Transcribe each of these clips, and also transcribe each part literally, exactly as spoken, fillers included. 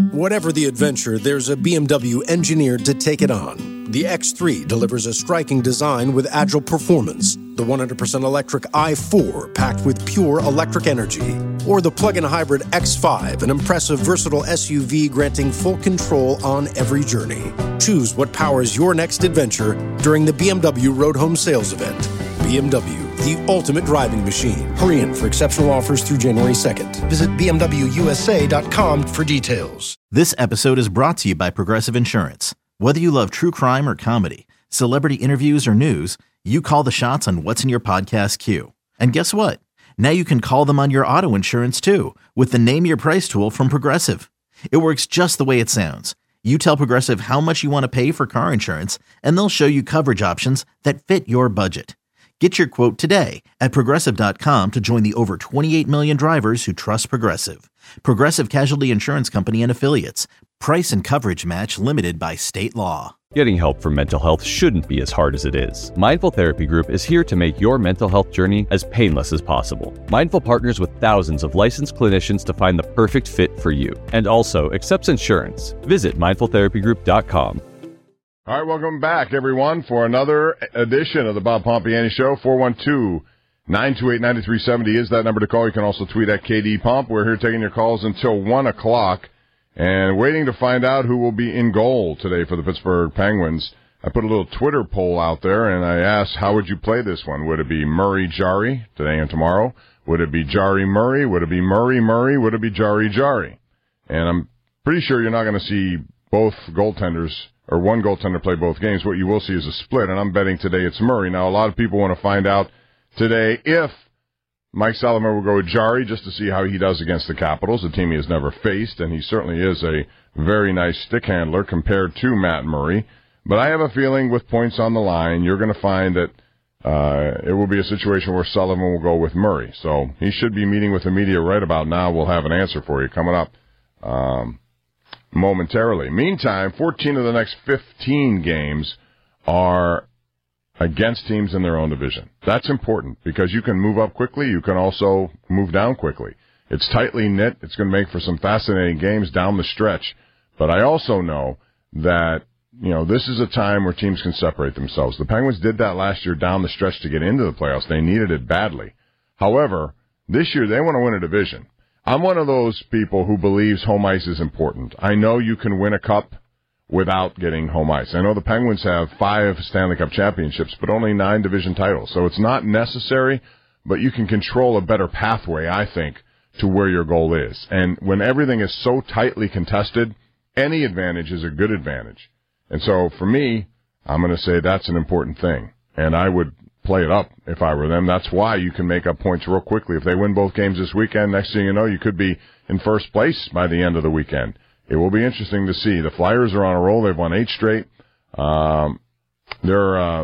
Whatever the adventure, there's a B M W engineered to take it on. The X three delivers a striking design with agile performance. The one hundred percent electric i four, packed with pure electric energy. Or the plug-in hybrid X five, an impressive, versatile S U V granting full control on every journey. Choose what powers your next adventure during the B M W Road Home Sales Event. B M W, the ultimate driving machine. Hurry in for exceptional offers through January second. Visit B M W U S A dot com for details. This episode is brought to you by Progressive Insurance. Whether you love true crime or comedy, celebrity interviews or news, you call the shots on what's in your podcast queue. And guess what? Now you can call them on your auto insurance too with the Name Your Price tool from Progressive. It works just the way it sounds. You tell Progressive how much you want to pay for car insurance, and they'll show you coverage options that fit your budget. Get your quote today at Progressive dot com to join the over twenty-eight million drivers who trust Progressive. Progressive Casualty Insurance Company and Affiliates. Price and coverage match limited by state law. Getting help for mental health shouldn't be as hard as it is. Mindful Therapy Group is here to make your mental health journey as painless as possible. Mindful partners with thousands of licensed clinicians to find the perfect fit for you, and also accepts insurance. Visit mindful therapy group dot com. All right, welcome back, everyone, for another edition of the Bob Pompiani Show. four one two, nine two eight, nine three seven zero is that number to call. You can also tweet at K D Pomp. We're here taking your calls until one o'clock and waiting to find out who will be in goal today for the Pittsburgh Penguins. I put a little Twitter poll out there, and I asked, how would you play this one? Would it be Murray-Jarry today and tomorrow? Would it be Jarry-Murray? Would it be Murray-Murray? Would it be Jarry-Jarry? And I'm pretty sure you're not going to see both goaltenders or one goaltender play both games. What you will see is a split, and I'm betting today it's Murray. Now, a lot of people want to find out today if Mike Sullivan will go with Jarry just to see how he does against the Capitals, a team he has never faced, and he certainly is a very nice stick handler compared to Matt Murray. But I have a feeling with points on the line, you're going to find that uh, it will be a situation where Sullivan will go with Murray. So he should be meeting with the media right about now. We'll have an answer for you coming up um, momentarily. Meantime, fourteen of the next fifteen games are against teams in their own division. That's important because you can move up quickly. You can also move down quickly. It's tightly knit. It's going to make for some fascinating games down the stretch. But I also know that, you know, this is a time where teams can separate themselves. The Penguins did that last year down the stretch to get into the playoffs. They needed it badly. However, this year they want to win a division. I'm one of those people who believes home ice is important. I know you can win a cup without getting home ice. I know the Penguins have five Stanley Cup championships, but only nine division titles. So it's not necessary, but you can control a better pathway, I think, to where your goal is. And when everything is so tightly contested, any advantage is a good advantage. And so for me, I'm going to say that's an important thing. And I would play it up if I were them. That's why you can make up points real quickly. If they win both games this weekend, next thing you know, you could be in first place by the end of the weekend. It will be interesting to see. The Flyers are on a roll. They've won eight straight. Um, they're uh,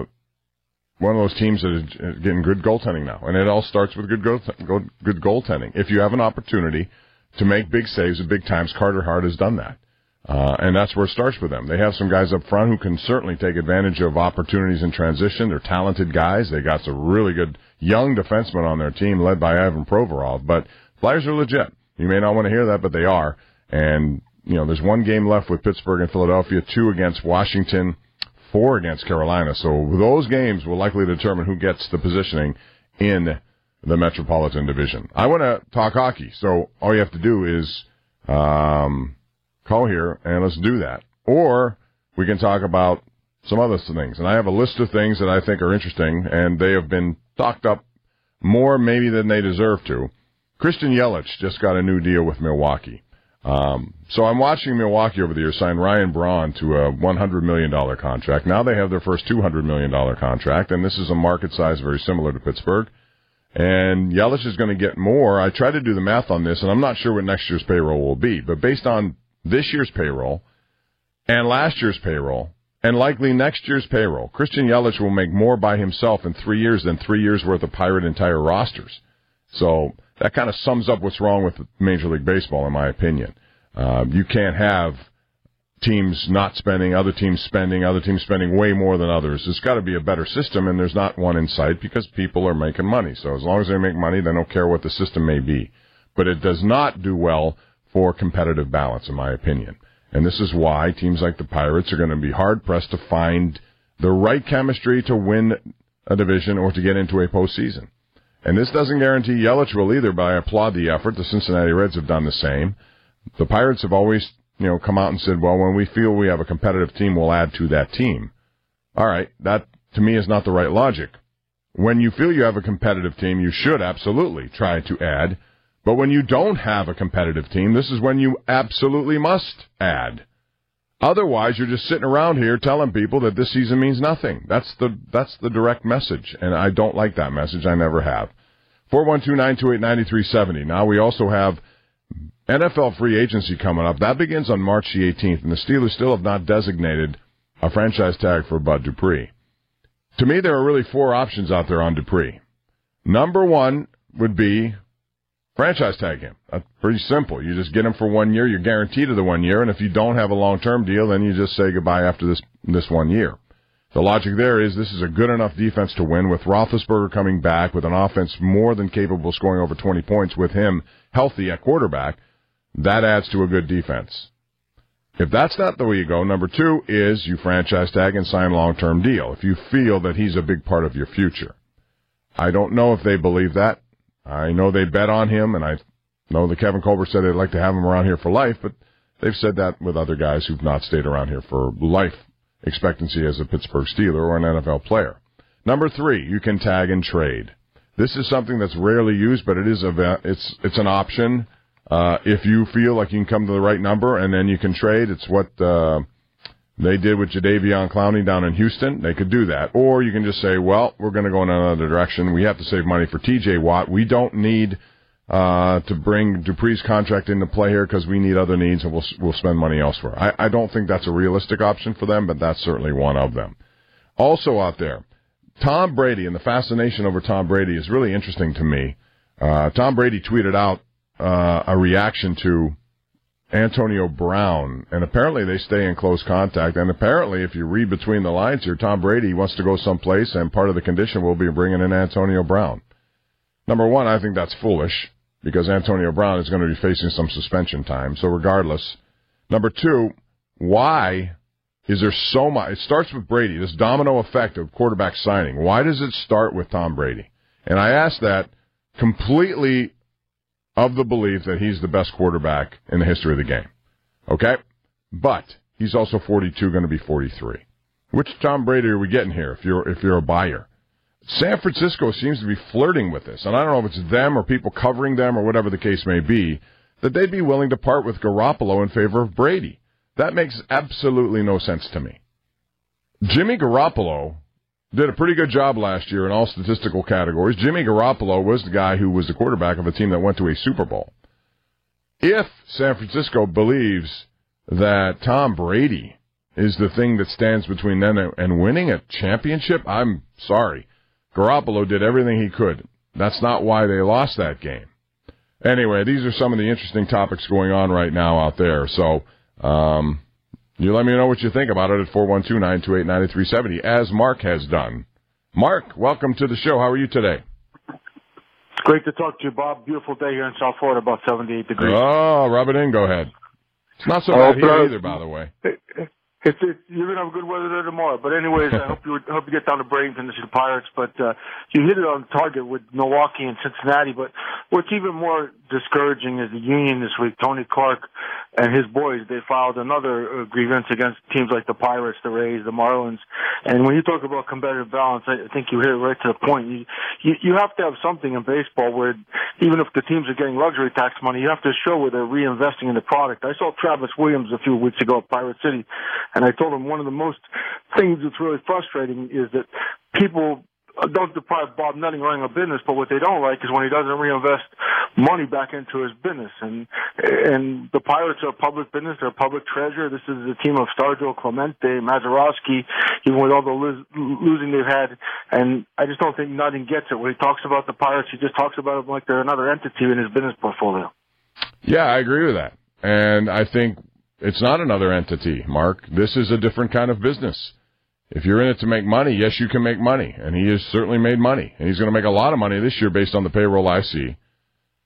one of those teams that is getting good goaltending now. And it all starts with good, goal, good goaltending. If you have an opportunity to make big saves at big times, Carter Hart has done that. Uh, and that's where it starts with them. They have some guys up front who can certainly take advantage of opportunities in transition. They're talented guys. They got some really good young defensemen on their team led by Ivan Provorov. But Flyers are legit. You may not want to hear that, but they are. And you know, there's one game left with Pittsburgh and Philadelphia, two against Washington, four against Carolina. So those games will likely determine who gets the positioning in the Metropolitan Division. I want to talk hockey, so all you have to do is um, call here, and let's do that. Or we can talk about some other things. And I have a list of things that I think are interesting, and they have been talked up more maybe than they deserve to. Christian Yelich just got a new deal with Milwaukee. Um, so I'm watching Milwaukee over the years sign Ryan Braun to a one hundred million dollars contract. Now they have their first two hundred million dollars contract, and this is a market size very similar to Pittsburgh. And Yelich is going to get more. I tried to do the math on this, and I'm not sure what next year's payroll will be. But based on this year's payroll and last year's payroll and likely next year's payroll, Christian Yelich will make more by himself in three years than three years' worth of Pirate entire rosters. So that kind of sums up what's wrong with Major League Baseball, in my opinion. Uh, you can't have teams not spending, other teams spending, other teams spending way more than others. There's got to be a better system, and there's not one in sight because people are making money. So as long as they make money, they don't care what the system may be. But it does not do well for competitive balance, in my opinion. And this is why teams like the Pirates are going to be hard-pressed to find the right chemistry to win a division or to get into a postseason. And this doesn't guarantee Yelich will either, but I applaud the effort. The Cincinnati Reds have done the same. The Pirates have always, you know, come out and said, well, when we feel we have a competitive team, we'll add to that team. All right, that, to me, is not the right logic. When you feel you have a competitive team, you should absolutely try to add. But when you don't have a competitive team, this is when you absolutely must add. Otherwise, you're just sitting around here telling people that this season means nothing. That's the that's the direct message, and I don't like that message. I never have. four one two, nine two eight, nine three seven zero. Now we also have N F L free agency coming up. That begins on March the eighteenth, and the Steelers still have not designated a franchise tag for Bud Dupree. To me, there are really four options out there on Dupree. Number one would be franchise tag him. That's pretty simple. You just get him for one year. You're guaranteed to the one year. And if you don't have a long-term deal, then you just say goodbye after this this one year. The logic there is this is a good enough defense to win with Roethlisberger coming back with an offense more than capable of scoring over twenty points with him healthy at quarterback. That adds to a good defense. If that's not the way you go, number two is you franchise tag and sign a long-term deal if you feel that he's a big part of your future. I don't know if they believe that. I know they bet on him, and I know that Kevin Colbert said they'd like to have him around here for life, but they've said that with other guys who've not stayed around here for life expectancy as a Pittsburgh Steeler or an N F L player. Number three, you can tag and trade. This is something that's rarely used, but it is a, it's it's an option. Uh, if you feel like you can come to the right number and then you can trade, it's what uh, they did with Jadeveon Clowney down in Houston. They could do that. Or you can just say, well, we're going to go in another direction. We have to save money for T J Watt. We don't need uh, to bring Dupree's contract into play here because we need other needs, and we'll we'll spend money elsewhere. I, I don't think that's a realistic option for them, but that's certainly one of them. Also out there, Tom Brady and the fascination over Tom Brady is really interesting to me. Uh, Tom Brady tweeted out uh, a reaction to Antonio Brown, and apparently they stay in close contact, and apparently if you read between the lines here, Tom Brady wants to go someplace, and part of the condition will be bringing in Antonio Brown. Number one, I think that's foolish, because Antonio Brown is going to be facing some suspension time, so regardless. Number two, why is there so much? It starts with Brady, this domino effect of quarterback signing. Why does it start with Tom Brady? And I ask that completely of the belief that he's the best quarterback in the history of the game. Okay? But he's also forty-two, going to be forty-three. Which Tom Brady are we getting here if you're if you're a buyer? San Francisco seems to be flirting with this, and I don't know if it's them or people covering them or whatever the case may be, that they'd be willing to part with Garoppolo in favor of Brady. That makes absolutely no sense to me. Jimmy Garoppolo did a pretty good job last year in all statistical categories. Jimmy Garoppolo was the guy who was the quarterback of a team that went to a Super Bowl. If San Francisco believes that Tom Brady is the thing that stands between them and winning a championship, I'm sorry. Garoppolo did everything he could. That's not why they lost that game. Anyway, these are some of the interesting topics going on right now out there. So, um... you let me know what you think about it at four one two, nine two eight, nine three seven zero, as Mark has done. Mark, welcome to the show. How are you today? It's great to talk to you, Bob. Beautiful day here in South Florida, about seventy-eight degrees. Oh, rub it in. Go ahead. It's not so bad here either, by the way. It's, it's, you're going to have good weather there tomorrow. But anyways, I hope you hope you get down to Bradenton to see the Pirates. But uh, you hit it on target with Milwaukee and Cincinnati. But what's even more discouraging is the Union this week. Tony Clark and his boys, they filed another uh, grievance against teams like the Pirates, the Rays, the Marlins. And when you talk about competitive balance, I think you hit it right to the point. You, you, you have to have something in baseball where even if the teams are getting luxury tax money, you have to show where they're reinvesting in the product. I saw Travis Williams a few weeks ago at Pirate City, and I told him one of the most things that's really frustrating is that people don't deprive Bob Nutting running a business, but what they don't like is when he doesn't reinvest money back into his business. And and the Pirates are a public business. They're a public treasure. This is a team of Stargell, Clemente, Mazeroski, even with all the lo- losing they've had. And I just don't think Nutting gets it. When he talks about the Pirates, he just talks about them like they're another entity in his business portfolio. Yeah, I agree with that. And I think it's not another entity, Mark. This is a different kind of business. If you're in it to make money, yes, you can make money. And he has certainly made money. And he's going to make a lot of money this year based on the payroll I see.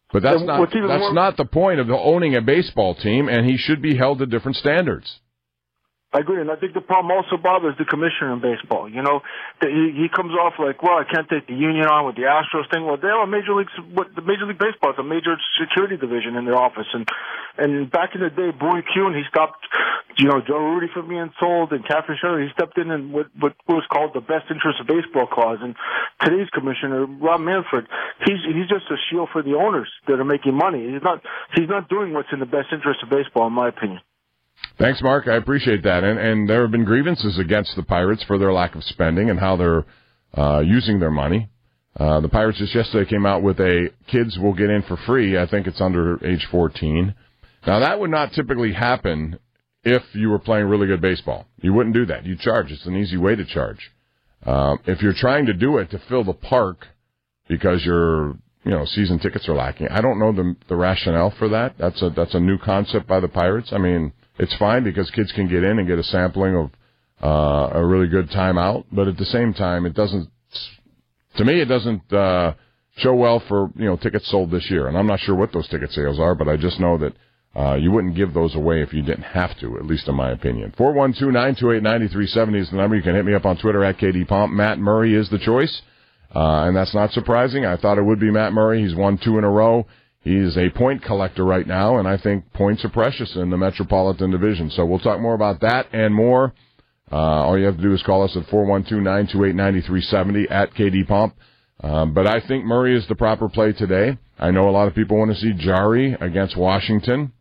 But that's and not that's more, not the point of owning a baseball team, and he should be held to different standards. I agree, and I think the problem also bothers the commissioner in baseball. You know, the, he, he comes off like, well, I can't take the union on with the Astros thing. Well, they're a major league, what the Major League Baseball is a major security division in their office, and and back in the day, Bowie Kuhn, he stopped, you know, Joe Rudy from being sold, and Catherine Sherry, he stepped in and what what was called the best interest of baseball clause. And today's commissioner, Rob Manfred, he's he's just a shield for the owners that are making money. He's not he's not doing what's in the best interest of baseball, in my opinion. Thanks, Mark. I appreciate that. And, and there have been grievances against the Pirates for their lack of spending and how they're uh, using their money. Uh, the Pirates just yesterday came out with a kids will get in for free. I think it's under age fourteen. Now, that would not typically happen if you were playing really good baseball. You wouldn't do that. You charge. It's an easy way to charge. Um, if you're trying to do it to fill the park because your you know season tickets are lacking, I don't know the the rationale for that. That's a that's a new concept by the Pirates. I mean, it's fine because kids can get in and get a sampling of uh, a really good time out, but at the same time, it doesn't. To me, it doesn't uh, show well for you know tickets sold this year. And I'm not sure what those ticket sales are, but I just know that uh, you wouldn't give those away if you didn't have to, at least in my opinion. four one two, nine two eight, nine three seven zero is the number. You can hit me up on Twitter at K D Pomp. Matt Murray is the choice, uh, and that's not surprising. I thought it would be Matt Murray. He's won two in a row. He's a point collector right now, and I think points are precious in the Metropolitan Division. So we'll talk more about that and more. Uh, all you have to do is call us at four one two, nine two eight, nine three seven zero at K D Pomp. Um, but I think Murray is the proper play today. I know a lot of people want to see Jari against Washington.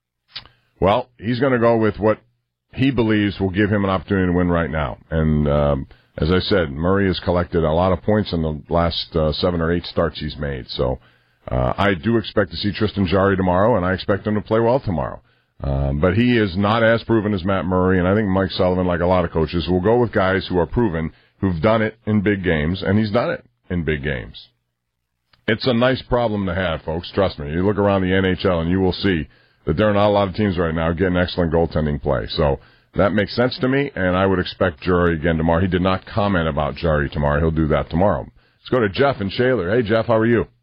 Well, he's going to go with what he believes will give him an opportunity to win right now. And um, as I said, Murray has collected a lot of points in the last uh, seven or eight starts he's made. So Uh, I do expect to see Tristan Jarry tomorrow, and I expect him to play well tomorrow. Um, but he is not as proven as Matt Murray, and I think Mike Sullivan, like a lot of coaches, will go with guys who are proven, who've done it in big games, and he's done it in big games. It's a nice problem to have, folks. Trust me. You look around the N H L, and you will see that there are not a lot of teams right now getting excellent goaltending play. So that makes sense to me, and I would expect Jarry again tomorrow. He did not comment about Jarry tomorrow. He'll do that tomorrow. Let's go to Jeff and Shaler. Hey, Jeff, how are you?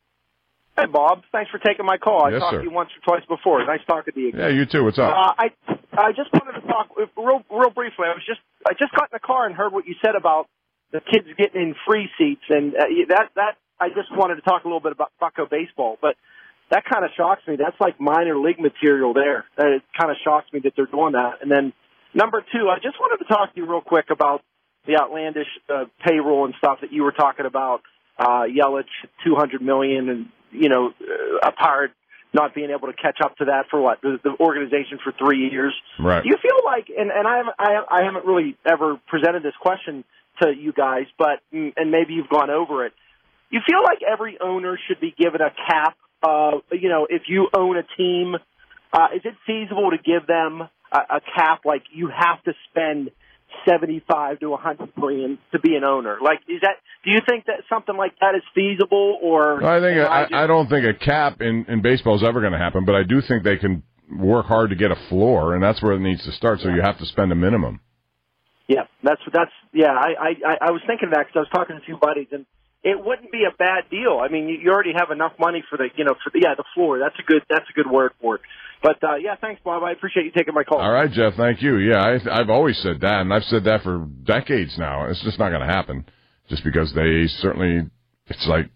Hey, Bob. Thanks for taking my call. I yes, talked sir. to you once or twice before. Nice talking to you again. Yeah, you too. What's up? Uh, I I just wanted to talk real real briefly. I was just I just got in the car and heard what you said about the kids getting in free seats, and uh, that that I just wanted to talk a little bit about Bucko baseball, but that kind of shocks me. That's like minor league material there. Uh, it kind of shocks me that they're doing that. And then number two, I just wanted to talk to you real quick about the outlandish uh, payroll and stuff that you were talking about. Uh, Yelich, two hundred million dollars, and you know, a Pirate not being able to catch up to that for what the, the organization for three years. Right. Do you feel like, and, and I haven't, I, I haven't really ever presented this question to you guys, but and maybe you've gone over it. You feel like every owner should be given a cap. Uh, you know, if you own a team, uh, is it feasible to give them a, a cap? Like you have to spend seventy-five to a hundred million to be an owner. Like, is that? Do you think that something like that is feasible? Or I think I, I, just... I don't think a cap in, in baseball is ever going to happen, but I do think they can work hard to get a floor, and that's where it needs to start. So you have to spend a minimum. Yeah, that's that's yeah. I I, I was thinking of that because I was talking to a few buddies, and it wouldn't be a bad deal. I mean, you, you already have enough money for the you know for the, yeah the floor. That's a good that's a good word for it. But, uh, yeah, thanks, Bob. I appreciate you taking my call. All right, Jeff, thank you. Yeah, I, I've always said that, and I've said that for decades now. It's just not going to happen just because they certainly – it's like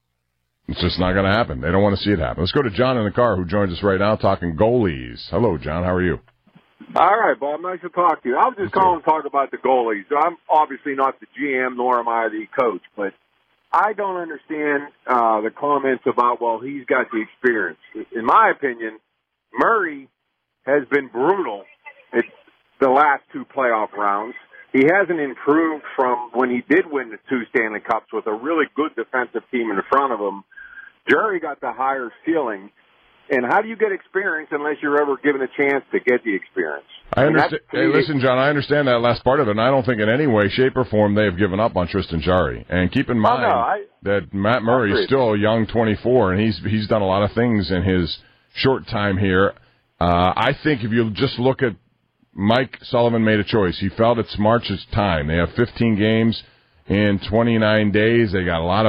it's just not going to happen. They don't want to see it happen. Let's go to John in the car who joins us right now talking goalies. Hello, John. How are you? All right, Bob. Nice to talk to you. I was just calling to talk about the goalies. I'm obviously not the G M, nor am I the coach, but I don't understand uh, the comments about, well, he's got the experience. In my opinion – Murray has been brutal at the last two playoff rounds. He hasn't improved from when he did win the two Stanley Cups with a really good defensive team in front of him. Jerry got the higher ceiling. And how do you get experience unless you're ever given a chance to get the experience? I understand. Hey, listen, John, I understand that last part of it, and I don't think in any way, shape, or form they have given up on Tristan Jarry. And keep in mind oh, no, I, that Matt Murray is still a young twenty-four, and he's he's done a lot of things in his short time here. Uh, I think if you just look at Mike Sullivan made a choice. He felt it's March's time. They have fifteen games in twenty-nine days. They got a lot of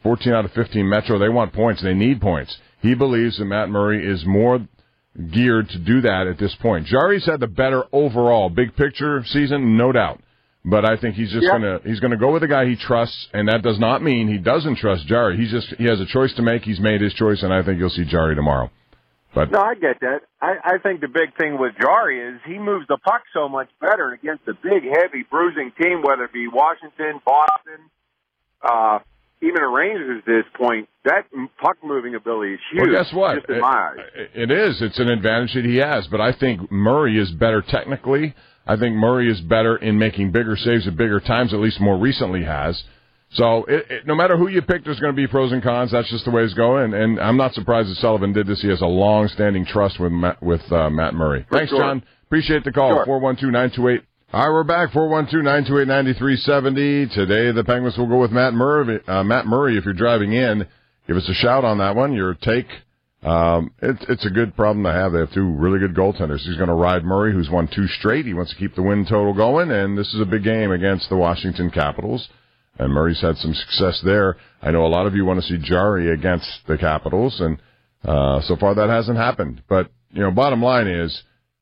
fourteen out of fifteen Metro. They want points. They need points. He believes that Matt Murray is more geared to do that at this point. Jari's had the better overall big picture season, no doubt. But I think he's just yeah. gonna he's gonna go with a guy he trusts, and that does not mean he doesn't trust Jari. He's just he has a choice to make. He's made his choice, and I think you'll see Jari tomorrow. But no, I get that. I, I think the big thing with Jari is he moves the puck so much better against a big, heavy, bruising team, whether it be Washington, Boston, uh, even a Rangers at this point. That puck moving ability is huge. Well, guess what? Just in my eyes. It, it is. It's an advantage that he has. But I think Murray is better technically. I think Murray is better in making bigger saves at bigger times, at least more recently has. So it, it, no matter who you pick, there's going to be pros and cons. That's just the way it's going. And, and I'm not surprised that Sullivan did this. He has a long-standing trust with Matt, with uh, Matt Murray. For Thanks, sure. John. Appreciate the call. Sure. four one two, nine two eight. All right, we're back. four one two, nine two eight, nine three seven zero. Today, the Penguins will go with Matt Murray. Uh, Matt Murray, if you're driving in, give us a shout on that one. Your take. Um, it, it's a good problem to have. They have two really good goaltenders. He's going to ride Murray, who's won two straight. He wants to keep the win total going, and this is a big game against the Washington Capitals. And Murray's had some success there. I know a lot of you want to see Jari against the Capitals, and uh, so far that hasn't happened. But, you know, bottom line is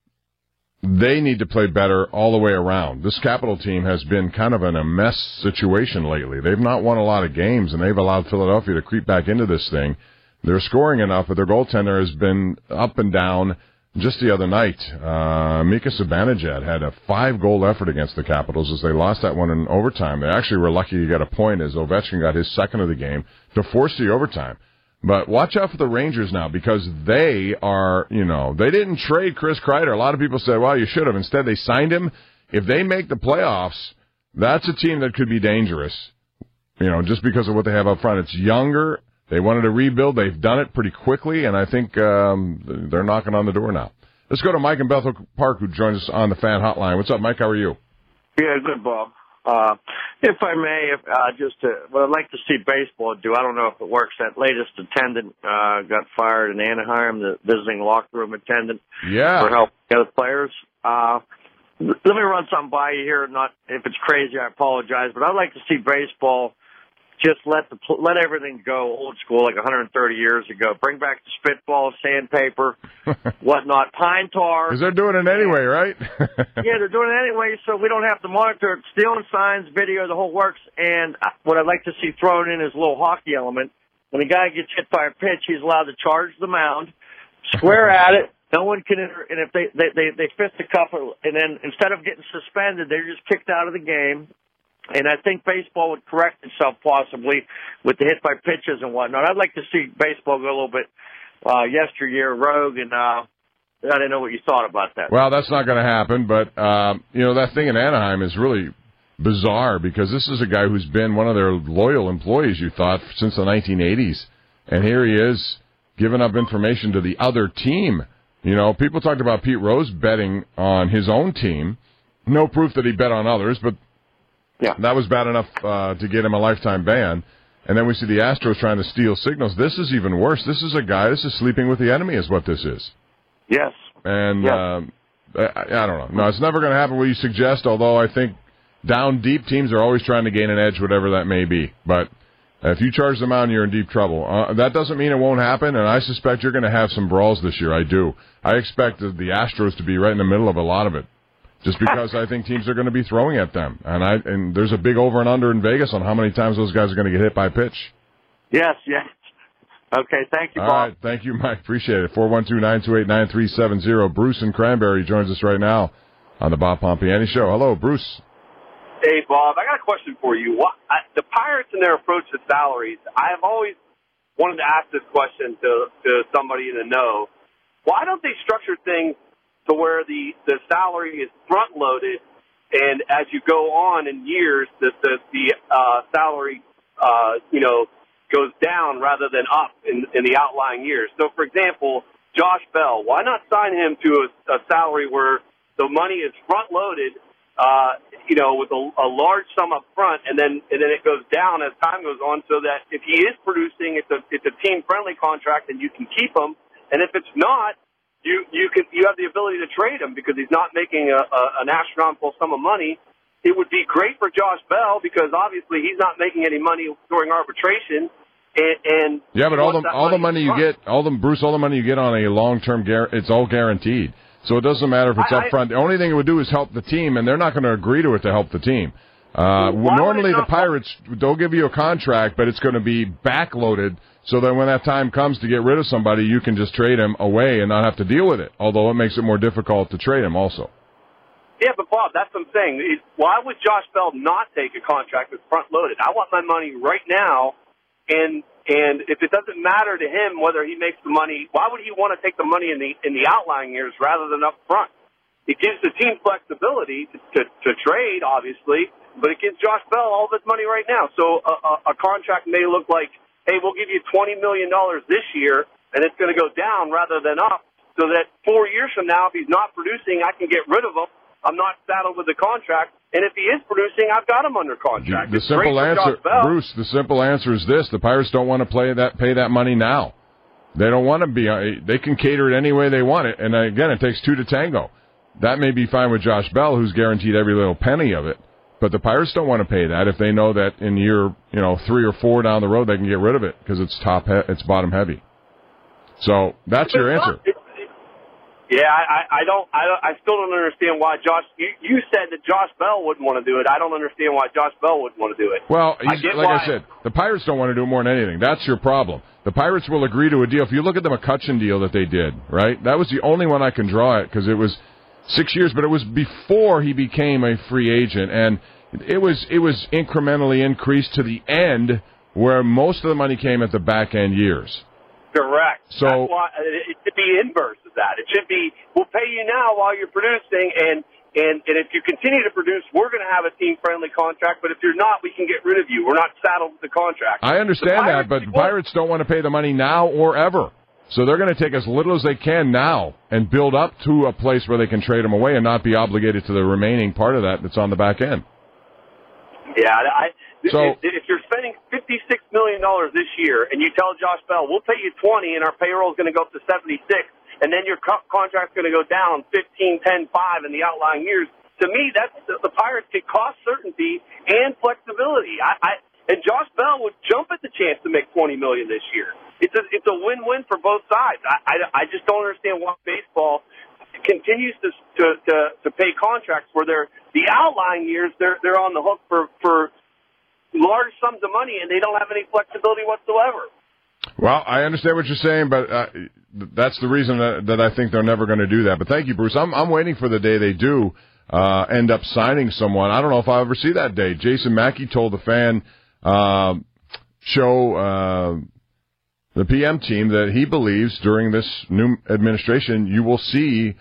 they need to play better all the way around. This Capital team has been kind of in a mess situation lately. They've not won a lot of games, and they've allowed Philadelphia to creep back into this thing. They're scoring enough, but their goaltender has been up and down. Just the other night, uh, Mika Zibanejad had a five-goal effort against the Capitals as they lost that one in overtime. They actually were lucky to get a point as Ovechkin got his second of the game to force the overtime. But watch out for the Rangers now because they are, you know, they didn't trade Chris Kreider. A lot of people said, well, you should have. Instead, they signed him. If they make the playoffs, that's a team that could be dangerous, you know, just because of what they have up front. It's younger. They wanted to rebuild. They've done it pretty quickly, and I think um, they're knocking on the door now. Let's go to Mike in Bethel Park, who joins us on the fan hotline. What's up, Mike? How are you? Yeah, good, Bob. Uh, if I may, if, uh, just to, what I'd like to see baseball do, I don't know if it works. That latest attendant uh, got fired in Anaheim, the visiting locker room attendant, yeah. for helping the other players. Uh, let me run something by you here. Not if it's crazy, I apologize, but I'd like to see baseball just let the let everything go old school, like one hundred thirty years ago. Bring back the spitball, sandpaper, whatnot, pine tar. Because they're doing it anyway, right? Yeah, they're doing it anyway, so we don't have to monitor it. Stealing signs, video, the whole works. And what I'd like to see thrown in is a little hockey element. When a guy gets hit by a pitch, he's allowed to charge the mound, square at it. No one can enter, and if they they they, they fist the cup, and then instead of getting suspended, they're just kicked out of the game. And I think baseball would correct itself possibly with the hit by pitches and whatnot. I'd like to see baseball go a little bit uh, yesteryear rogue, and uh, I didn't know what you thought about that. Well, that's not going to happen, but, um, you know, that thing in Anaheim is really bizarre because this is a guy who's been one of their loyal employees, you thought, since the nineteen eighties. And here he is giving up information to the other team. You know, people talked about Pete Rose betting on his own team. No proof that he bet on others, but yeah, that was bad enough uh, to get him a lifetime ban. And then we see the Astros trying to steal signals. This is even worse. This is a guy, this is sleeping with the enemy is what this is. Yes. And yes. Um, I, I don't know. No, it's never going to happen what you suggest, although I think down deep teams are always trying to gain an edge, whatever that may be. But if you charge them out, you're in deep trouble. Uh, that doesn't mean it won't happen, and I suspect you're going to have some brawls this year. I do. I expect the Astros to be right in the middle of a lot of it. Just because I think teams are going to be throwing at them. And I and there's a big over and under in Vegas on how many times those guys are going to get hit by a pitch. Yes, yes. Okay, thank you, Bob. All right, thank you, Mike. Appreciate it. four one two, nine two eight, nine three seven zero. Bruce in Cranberry joins us right now on the Bob Pompiani Show. Hello, Bruce. Hey, Bob. I got a question for you. What, I, the Pirates and their approach to salaries, I have always wanted to ask this question to, to somebody in the know. Why don't they structure things to where the, the salary is front-loaded, and as you go on in years, the, the, the uh, salary, uh, you know, goes down rather than up in, in the outlying years. So, for example, Josh Bell, why not sign him to a, a salary where the money is front-loaded, uh, you know, with a, a large sum up front, and then and then it goes down as time goes on, so that if he is producing, it's a it's a team-friendly contract, and you can keep him, and if it's not, You you can you have the ability to trade him because he's not making a, a, an astronomical sum of money. It would be great for Josh Bell because obviously he's not making any money during arbitration, And, and yeah, but all the all the money you get, all the Bruce, all the money you get on a long term, gar- it's all guaranteed. So it doesn't matter if it's I, up front. The only thing it would do is help the team, and they're not going to agree to it to help the team. Uh, well, normally the Pirates, they'll give you a contract, but it's going to be backloaded so that when that time comes to get rid of somebody, you can just trade him away and not have to deal with it, although it makes it more difficult to trade him also. Yeah, but Bob, that's what I'm saying. Why would Josh Bell not take a contract that's front-loaded? I want my money right now, and and if it doesn't matter to him whether he makes the money, why would he want to take the money in the in the outlying years rather than up front? It gives the team flexibility to, to, to trade, obviously, but it gives Josh Bell all of his money right now. So a, a, a contract may look like, hey, we'll give you twenty million dollars this year, and it's going to go down rather than up, so that four years from now, if he's not producing, I can get rid of him. I'm not saddled with the contract, and if he is producing, I've got him under contract. The, the simple answer, Bruce, the simple answer is this: the Pirates don't want to play that, pay that money now. They don't want to be. They can cater it any way they want it, and again, it takes two to tango. That may be fine with Josh Bell, who's guaranteed every little penny of it, but the Pirates don't want to pay that if they know that in year, you know, three or four down the road they can get rid of it because it's top, he- it's bottom heavy. So that's your answer. Yeah, I, I don't, I don't, I still don't understand why Josh. You, you said that Josh Bell wouldn't want to do it. I don't understand why Josh Bell wouldn't want to do it. Well, I like why. I said, the Pirates don't want to do more than anything. That's your problem. The Pirates will agree to a deal. If you look at the McCutchen deal that they did, right? That was the only one I can draw it because it was six years, but it was before he became a free agent, and it was it was incrementally increased to the end where most of the money came at the back end years. Correct. So That's why it should be inverse of that. It should be, we'll pay you now while you're producing, and, and, and if you continue to produce, we're going to have a team-friendly contract, but if you're not, we can get rid of you. We're not saddled with the contract. I understand that, but the Pirates don't want to pay the money now or ever. So they're going to take as little as they can now and build up to a place where they can trade them away and not be obligated to the remaining part of that that's on the back end. Yeah, I... So, if, if you're spending fifty-six million dollars this year and you tell Josh Bell, we'll pay you twenty and our payroll is going to go up to seventy-six, and then your co- contract's going to go down fifteen, ten, five in the outlying years, to me, that's the, the Pirates get cost certainty and flexibility. I, I And Josh Bell would jump at the chance to make twenty million dollars this year. It's a, it's a win-win for both sides. I, I, I just don't understand why baseball continues to, to, to, to pay contracts where they're, the outlying years, they're, they're on the hook for, for large sums of money, and they don't have any flexibility whatsoever. Well, I understand what you're saying, but uh, that's the reason that, that I think they're never going to do that. But thank you, Bruce. I'm, I'm waiting for the day they do uh, end up signing someone. I don't know if I'll ever see that day. Jason Mackey told the fan uh, show, uh, the P M team, that he believes during this new administration you will see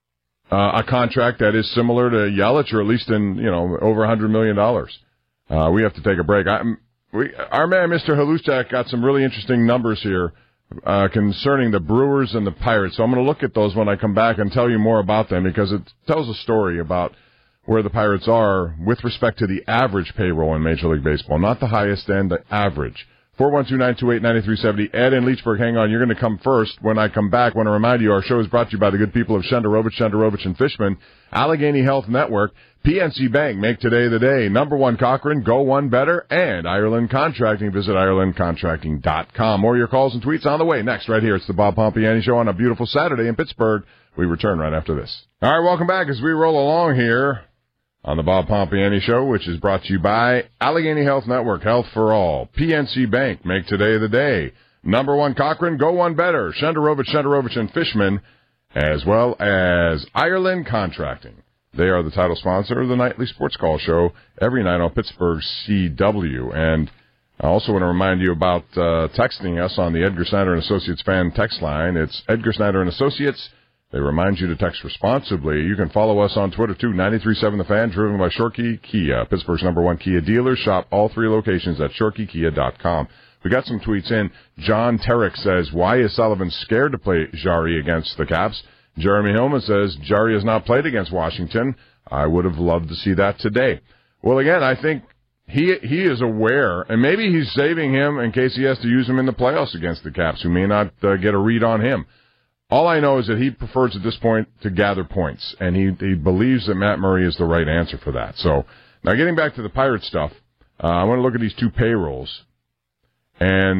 uh, a contract that is similar to Yelich, or at least in, you know, over one hundred million dollars. Uh, we have to take a break. I, we, our man, Mister Haluchak, got some really interesting numbers here uh, concerning the Brewers and the Pirates. So I'm going to look at those when I come back and tell you more about them, because it tells a story about where the Pirates are with respect to the average payroll in Major League Baseball, not the highest end, the average. four one two, nine two eight, nine three seven zero. Ed in Leechburg, hang on. You're going to come first. When I come back, I want to remind you our show is brought to you by the good people of Shenderovich, Shenderovich and Fishman, Allegheny Health Network, P N C Bank, make today the day, Number One Cochrane, Go One Better, and Ireland Contracting. Visit ireland contracting dot com. More of your calls and tweets on the way. Next, right here, it's the Bob Pompiani Show on a beautiful Saturday in Pittsburgh. We return right after this. All right, welcome back as we roll along here on the Bob Pompiani Show, which is brought to you by Allegheny Health Network, Health for All, P N C Bank, make today the day, Number One Cochrane, Go One Better, Shenderovich, Shenderovich and Fishman, as well as Ireland Contracting. They are the title sponsor of the nightly sports call show every night on Pittsburgh C W. And I also want to remind you about uh, texting us on the Edgar Snyder and Associates fan text line. It's Edgar Snyder and Associates. They remind you to text responsibly. You can follow us on Twitter, too, nine three seven The Fan, driven by Shorkey Kia, Pittsburgh's number one Kia dealer. Shop all three locations at shorkey kia dot com. We got some tweets in. John Terrick says, why is Sullivan scared to play Jari against the Caps? Jeremy Hillman says, Jari has not played against Washington. I would have loved to see that today. Well, again, I think he he is aware, and maybe he's saving him in case he has to use him in the playoffs against the Caps, who may not uh, get a read on him. All I know is that he prefers at this point to gather points, and he, he believes that Matt Murray is the right answer for that. So, now getting back to the Pirate stuff, uh, I want to look at these two payrolls. And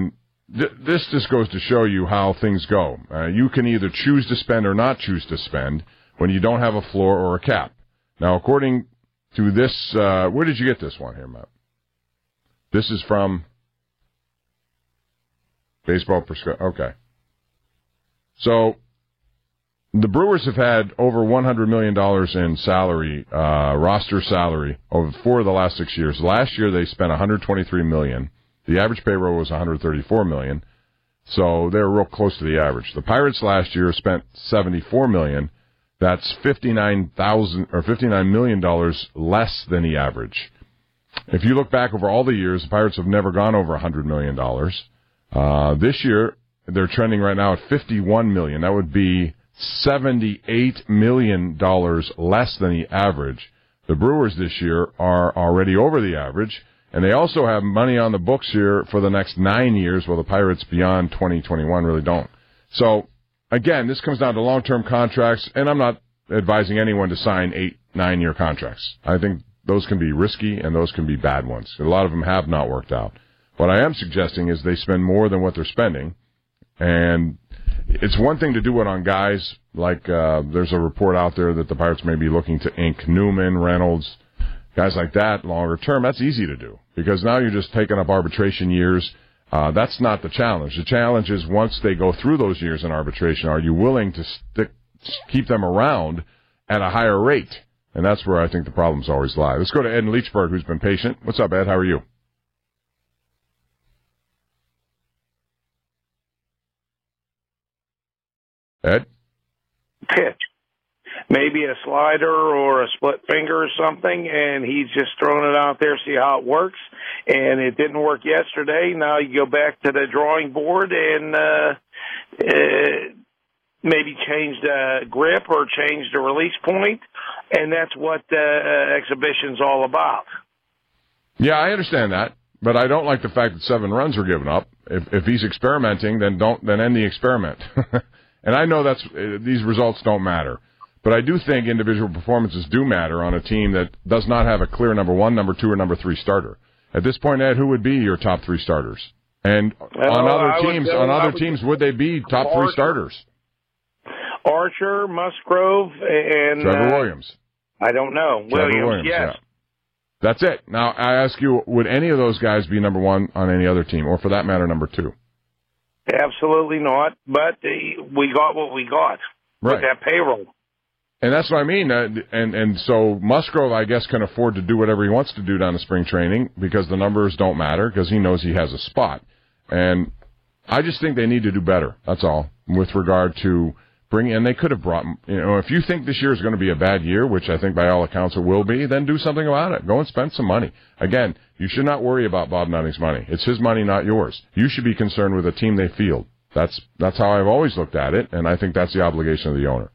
th- this just goes to show you how things go. Uh, you can either choose to spend or not choose to spend when you don't have a floor or a cap. Now, according to this, uh, where did you get this one here, Matt? This is from Baseball Prescription. Okay. So the Brewers have had over one hundred million dollars in salary, uh, roster salary, over four of the last six years. Last year they spent one hundred twenty-three million dollars. The average payroll was one hundred thirty-four million dollars. So they're real close to the average. The Pirates last year spent seventy-four million dollars. That's fifty-nine thousand or fifty-nine million dollars less than the average. If you look back over all the years, the Pirates have never gone over one hundred million dollars. Uh, this year, they're trending right now at fifty-one million dollars. That would be seventy-eight million dollars less than the average. The Brewers this year are already over the average, and they also have money on the books here for the next nine years, while the Pirates beyond twenty twenty-one really don't. So, again, this comes down to long-term contracts, and I'm not advising anyone to sign eight, nine-year contracts. I think those can be risky, and those can be bad ones. A lot of them have not worked out. What I am suggesting is they spend more than what they're spending, and it's one thing to do it on guys like uh, there's a report out there that the Pirates may be looking to ink Newman, Reynolds, guys like that longer term. That's easy to do because now you're just taking up arbitration years. Uh, that's not the challenge. The challenge is once they go through those years in arbitration, are you willing to stick, keep them around at a higher rate? And that's where I think the problems always lie. Let's go to Ed in Leechburg, who's been patient. What's up, Ed? How are you? Ed? Pitch. Maybe a slider or a split finger or something, and he's just throwing it out there, see how it works. And it didn't work yesterday. Now you go back to the drawing board and uh, uh, maybe change the grip or change the release point, and that's what uh, exhibition's all about. Yeah, I understand that, but I don't like the fact that seven runs were given up. If, if he's experimenting, then don't then end the experiment. And I know that's uh, these results don't matter. But I do think individual performances do matter on a team that does not have a clear number one, number two, or number three starter. At this point, Ed, who would be your top three starters? And well, on other I teams, would, on other would, teams, would they be top Archer, three starters? Archer, Musgrove, and Trevor uh, Williams. I don't know. Trevor Williams, Williams, yes. Yeah. That's it. Now I ask you, would any of those guys be number one on any other team, or for that matter, number two? Absolutely not. But uh, we got what we got right. with that payroll. And that's what I mean. Uh, and and so Musgrove, I guess, can afford to do whatever he wants to do down to spring training because the numbers don't matter because he knows he has a spot. And I just think they need to do better. That's all with regard to bringing. And they could have brought. You know, if you think this year is going to be a bad year, which I think by all accounts it will be, then do something about it. Go and spend some money. Again, you should not worry about Bob Nutting's money. It's his money, not yours. You should be concerned with the team they field. That's that's how I've always looked at it, and I think that's the obligation of the owner.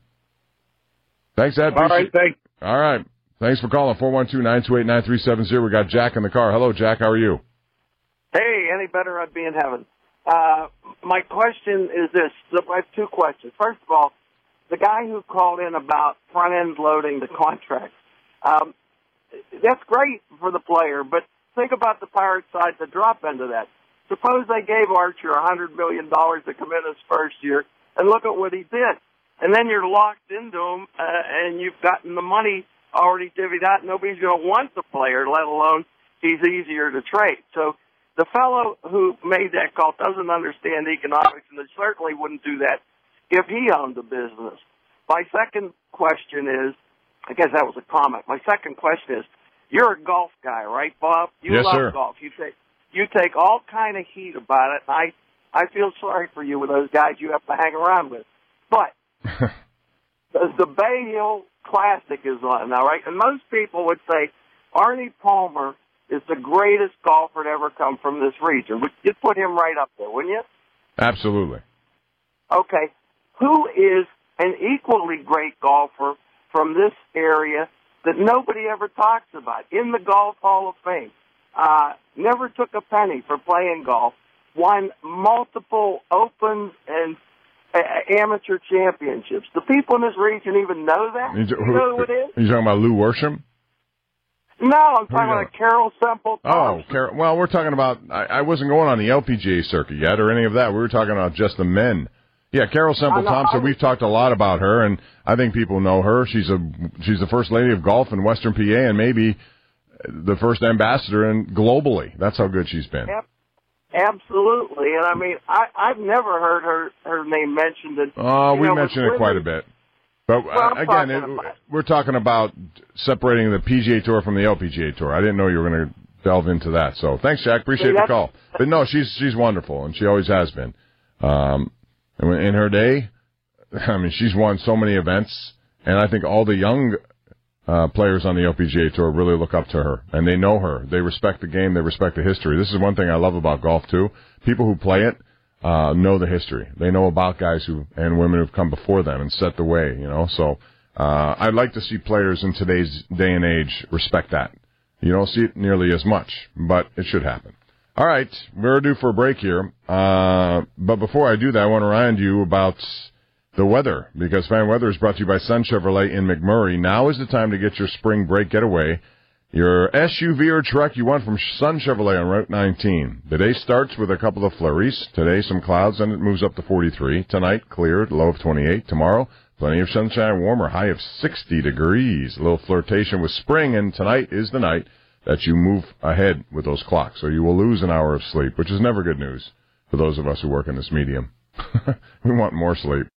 Thanks, Ed. All right, thanks. All right. Thanks for calling. four one two, nine two eight, nine three seven zero. We got Jack in the car. Hello, Jack. How are you? Hey, any better I'd be in heaven. Uh, my question is this. I have two questions. First of all, the guy who called in about front-end loading the contract, um, that's great for the player, but think about the Pirates side, the drop end of that. Suppose they gave Archer one hundred million dollars to come in his first year, and look at what he did. And then you're locked into him, uh, and you've gotten the money already divvied out. Nobody's going to want the player, let alone he's easier to trade. So the fellow who made that call doesn't understand economics, and they certainly wouldn't do that if he owned the business. My second question is, I guess that was a comment. My second question is, you're a golf guy, right, Bob? You yes, love sir. golf. You take you take all kind of heat about it. And I I feel sorry for you with those guys you have to hang around with, but the, the Bay Hill Classic is on now, right? And most people would say Arnie Palmer is the greatest golfer to ever come from this region. You'd put him right up there, wouldn't you? Absolutely. Okay. Who is an equally great golfer from this area that nobody ever talks about? In the Golf Hall of Fame. Uh, never took a penny for playing golf. Won multiple Opens and amateur championships. Do people in this region even know that? You, you know who it is? Are you talking about Lou Worsham? No, I'm Who are talking you about Carol Semple. Oh, Car- well, we're talking about, I, I wasn't going on the L P G A circuit yet or any of that. We were talking about just the men. Yeah, Carol Semple know, Thompson, was, we've talked a lot about her, and I think people know her. She's a she's the first lady of golf in Western P A and maybe the first ambassador in globally. That's how good she's been. Yep. Absolutely. And, I mean, I, I've never heard her, her name mentioned. In, Oh, we know, mention it quite a bit. But, well, uh, again, it, we're talking about separating the P G A Tour from the L P G A Tour. I didn't know you were going to delve into that. So thanks, Jack. Appreciate the call. But, no, she's she's wonderful, and she always has been. Um, in her day, I mean, she's won so many events, and I think all the young uh, players on the L P G A Tour really look up to her, and they know her. They respect the game. They respect the history. This is one thing I love about golf, too. People who play it uh, know the history. They know about guys who and women who've come before them and set the way, you know. So uh, I'd like to see players in today's day and age respect that. You don't see it nearly as much, but it should happen. All right, we're due for a break here. Uh, but before I do that, I want to remind you about the weather, because Fan Weather is brought to you by Sun Chevrolet in McMurray. Now is the time to get your spring break getaway, your S U V or truck you want from Sun Chevrolet on Route nineteen. The day starts with a couple of flurries. Today, some clouds, and it moves up to forty-three. Tonight, cleared, low of twenty-eight. Tomorrow, plenty of sunshine, warmer, high of sixty degrees. A little flirtation with spring, and tonight is the night that you move ahead with those clocks, so you will lose an hour of sleep, which is never good news for those of us who work in this medium. We want more sleep.